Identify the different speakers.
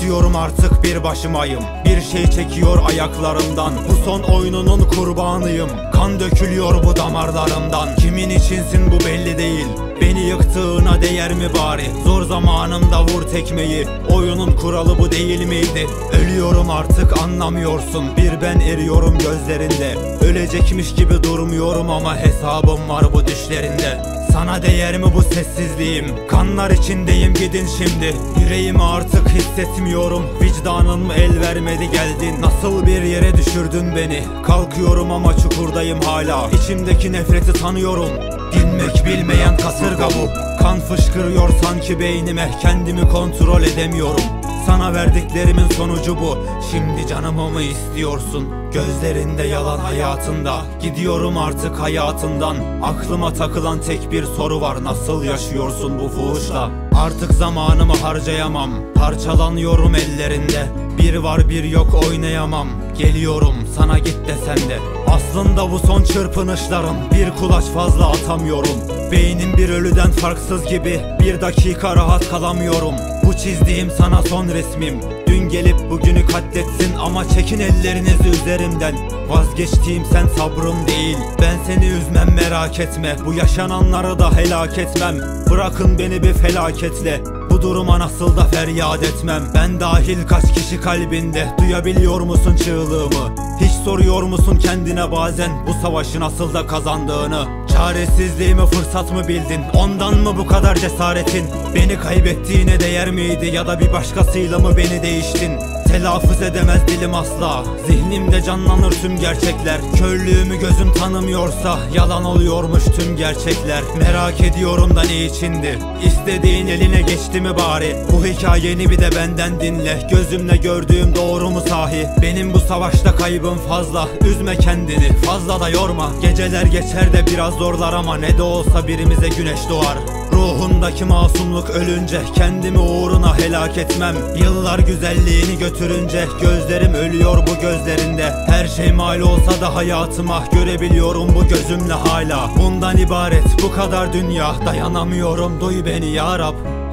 Speaker 1: İstiyorum artık bir başımayım. Bir şey çekiyor ayaklarımdan. Bu son oyununun kurbanıyım. Kan dökülüyor bu damarlarımdan. Kimin içinsin bu belli değil. Beni yıktığına değer mi bari? Zor zamanımda vur tekmeyi. Oyunun kuralı bu değil miydi? Ölüyorum artık anlamıyorsun. Bir ben eriyorum gözlerinde. Ölecekmiş gibi durmuyorum ama hesabım var bu düşlerinde. Sana değer mi bu sessizliğim? Kanlar içindeyim, gidin şimdi. Yüreğimi artık hissetmiyorum. Vicdanım el vermedi, geldin. Nasıl bir yere düşürdün beni? Kalkıyorum ama çukurdayım hala. İçimdeki nefreti tanıyorum. Dinmek bilmeyen kasırga bu. Kan fışkırıyor sanki beynime. Kendimi kontrol edemiyorum. Sana verdiklerimin sonucu bu. Şimdi canımı mı istiyorsun? Gözlerinde yalan hayatında. Gidiyorum artık hayatından. Aklıma takılan tek bir soru var. Nasıl yaşıyorsun bu fuhuşla? Artık zamanımı harcayamam. Parçalanıyorum ellerinde. Bir var bir yok oynayamam. Geliyorum sana git desen de. Aslında bu son çırpınışlarım. Bir kulaç fazla atamıyorum. Beynim bir ölüden farksız gibi. Bir dakika rahat kalamıyorum. Bu çizdiğim sana son resmim. Dün gelip bugünü katletsin ama çekin ellerinizi üzerimden. Vazgeçtiğim sen sabrım değil. Ben seni üzmem merak etme. Bu yaşananları da helak etmem. Bırakın beni bir felaketle. Bu duruma nasıl da feryat etmem. Ben dahil kaç kişi kalbinde. Duyabiliyor musun çığlığımı? Hiç soruyor musun kendine bazen bu savaşı nasıl da kazandığını? Çaresizliğimi fırsat mı bildin? Ondan mı bu kadar cesaretin? Beni kaybettiğine değer miydi? Ya da bir başkasıyla mı beni değiştin? Telaffuz edemez dilim asla. Zihnimde canlanır tüm gerçekler. Körlüğümü gözüm tanımıyorsa yalan oluyormuş tüm gerçekler. Merak ediyorum da ne içindi? İstediğin eline geçti mi bari? Bu hikayeni bir de benden dinle. Gözümle gördüğüm doğru mu sahi? Benim bu savaşta kaybım fazla. Üzme kendini, fazla da yorma. Geceler geçer de biraz zorlar ama ne de olsa birimize güneş doğar. Ruhundaki masumluk ölünce kendimi uğruna helak etmem. Yıllar güzelliğini götürünce gözlerim ölüyor bu gözlerinde. Her şey mal olsa da hayatıma görebiliyorum bu gözümle hala. Bundan ibaret bu kadar dünya, dayanamıyorum, duy beni ya Rab.